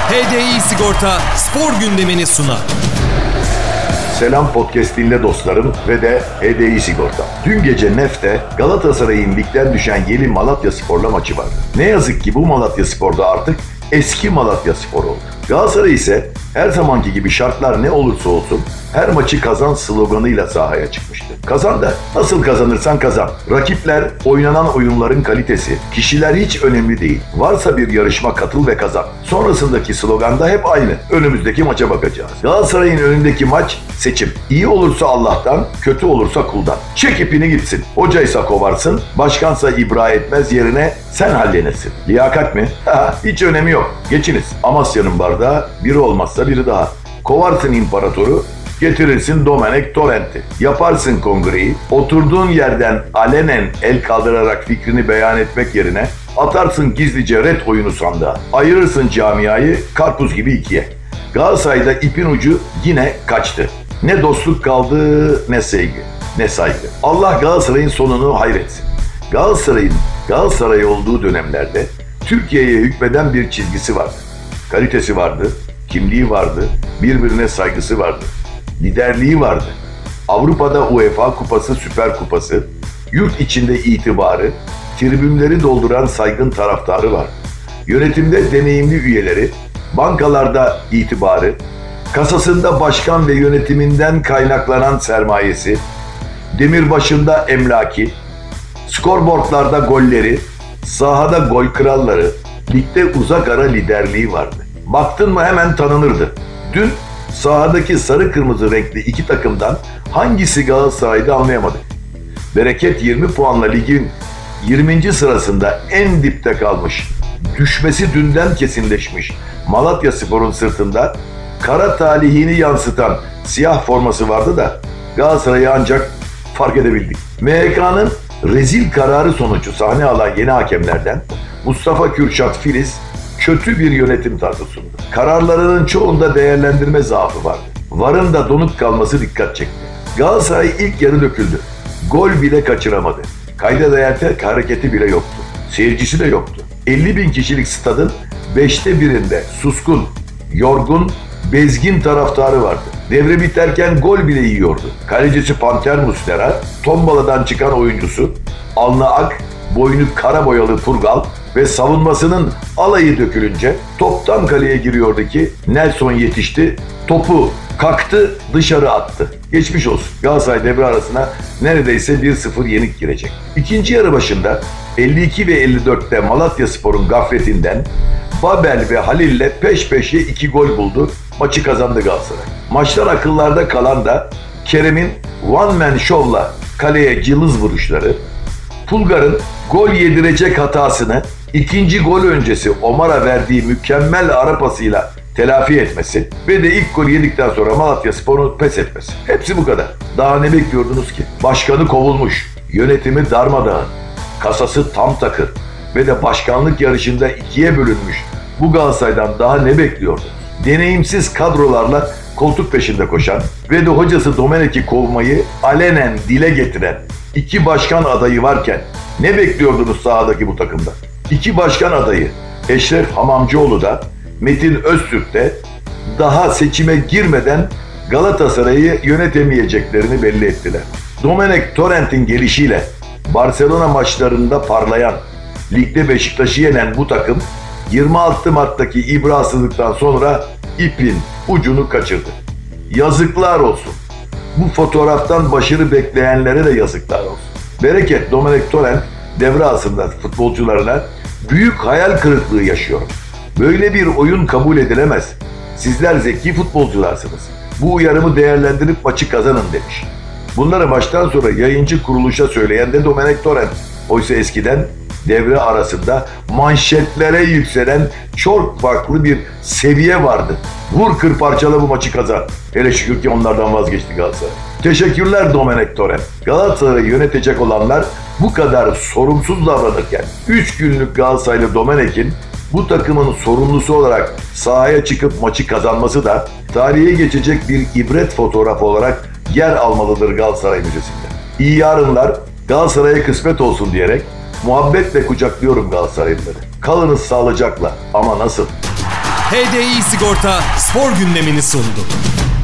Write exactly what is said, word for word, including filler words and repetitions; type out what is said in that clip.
H D I Sigorta spor gündemini sunar. Selam podcast dinle dostlarım ve de H D I Sigorta. Dün gece Nef'te Galatasaray'ın ligden düşen Yeni Malatyaspor'la maçı vardı. Ne yazık ki bu Malatyaspor'da artık eski Malatyaspor oldu. Galatasaray ise her zamanki gibi şartlar ne olursa olsun her maçı kazan sloganıyla sahaya çıkmıştı. Kazan da nasıl kazanırsan kazan. Rakipler, oynanan oyunların kalitesi, kişiler hiç önemli değil. Varsa bir yarışma katıl ve kazan. Sonrasındaki slogan da hep aynı. Önümüzdeki maça bakacağız. Galatasaray'ın önündeki maç seçim. İyi olursa Allah'tan, kötü olursa kuldan. Çek ipini gitsin. Hocaysa kovarsın, başkansa ibra etmez, yerine sen hallenirsin. Liyakat mi? Hiç önemi yok. Geçiniz. Amasya'nın bardağı, biri olmazsa biri daha. Kovarsın imparatoru, getirirsin Domenech Torrent'i. Yaparsın kongreyi, oturduğun yerden alenen el kaldırarak fikrini beyan etmek yerine atarsın gizlice red oyunu sandığa. Ayırırsın camiayı karpuz gibi ikiye. Galatasaray'da ipin ucu yine kaçtı. Ne dostluk kaldı, ne sevgi, ne saygı. Allah Galatasaray'ın sonunu hayretsin. Galatasaray'ın Galatasaray olduğu dönemlerde Türkiye'ye hükmeden bir çizgisi vardı. Kalitesi vardı, kimliği vardı, birbirine saygısı vardı. Liderliği vardı. Avrupa'da UEFA Kupası, Süper Kupası, yurt içinde itibarı, tribünleri dolduran saygın taraftarı var. Yönetimde deneyimli üyeleri, bankalarda itibarı, kasasında başkan ve yönetiminden kaynaklanan sermayesi, demirbaşında emlaki, skorboardlarda golleri, sahada gol kralları, ligde uzak ara liderliği vardı. Baktın mı hemen tanınırdı. Dün sahadaki sarı kırmızı renkli iki takımdan hangisi Galatasaray'da anlayamadık. Bereket yirmi puanla ligin yirminci sırasında en dipte kalmış, düşmesi dünden kesinleşmiş Malatyaspor'un sırtında kara talihini yansıtan siyah forması vardı da Galatasaray'ı ancak fark edebildik. M H K'nın rezil kararı sonucu sahne alan yeni hakemlerden Mustafa Kürşat Filiz kötü bir yönetim tarzı sundu. Kararlarının çoğunda değerlendirme zaafı vardı. VAR'ın da donuk kalması dikkat çekti. Galatasaray ilk yarı döküldü. Gol bile kaçıramadı. Kayda değer tek hareketi bile yoktu. Seyircisi de yoktu. elli bin kişilik stadın beşte birinde suskun, yorgun, bezgin taraftarı vardı. Devre biterken gol bile yiyordu. Kalecisi Panter Muslera, tombaladan çıkan oyuncusu alnı ak, boynu kara boyalı Turgal ve savunmasının alayı dökülünce toptan kaleye giriyordu ki Nelson yetişti, topu kalktı, dışarı attı. Geçmiş olsun. Galatasaray devre arasına neredeyse bir sıfır yenik girecek. İkinci yarı başında elli iki ve elli dörtte Malatyaspor'un gafletinden Babel ve Halil'le peş peşe iki gol buldu. Maçı kazandı Galatasaray. Maçlar akıllarda kalan da Kerem'in one man show'la kaleye cılız vuruşları, Pulgar'ın gol yedirecek hatasını ikinci gol öncesi Omar'a verdiği mükemmel ara pasıyla telafi etmesi ve de ilk gol yedikten sonra Malatyaspor'u pes etmesi. Hepsi bu kadar. Daha ne bekliyordunuz ki? Başkanı kovulmuş, yönetimi darmadağın, kasası tam takır ve de başkanlık yarışında ikiye bölünmüş bu Galatasaray'dan daha ne bekliyordunuz? Deneyimsiz kadrolarla koltuk peşinde koşan ve de hocası Domenech'i kovmayı alenen dile getiren iki başkan adayı varken ne bekliyordunuz sahadaki bu takımda? İki başkan adayı Eşref Hamamcıoğlu da Metin Öztürk de daha seçime girmeden Galatasaray'ı yönetemeyeceklerini belli ettiler. Domenech Torrent'in gelişiyle Barcelona maçlarında parlayan, ligde Beşiktaş'ı yenen bu takım yirmi altı Mart'taki ibrasızlıktan sonra ipin ucunu kaçırdı. Yazıklar olsun. Bu fotoğraftan başarı bekleyenlere de yazıklar olsun. Bereket Domenech Torrent devre arasında futbolcularına büyük hayal kırıklığı yaşıyor. Böyle bir oyun kabul edilemez. Sizler zeki futbolcularsınız. Bu uyarımı değerlendirip maçı kazanın demiş. Bunları maçtan sonra yayıncı kuruluşa söyleyen de Domenech Torrent. Oysa eskiden devre arasında manşetlere yükselen çok farklı bir seviye vardı. Vur kır parçala bu maçı kazan. Hele şükür ki onlardan vazgeçti Galatasaray. Teşekkürler Domenech Torrent. Galatasaray'ı yönetecek olanlar bu kadar sorumsuz davranırken üç günlük Galatasaraylı Domenech'in bu takımın sorumlusu olarak sahaya çıkıp maçı kazanması da tarihe geçecek bir ibret fotoğrafı olarak yer almalıdır Galatasaray Müzesi'nde. İyi yarınlar Galatasaray'a kısmet olsun diyerek muhabbetle kucaklıyorum Galatasaraylıları. Kalınız sağlıcakla ama nasıl? H D I Sigorta spor gündemini sundu.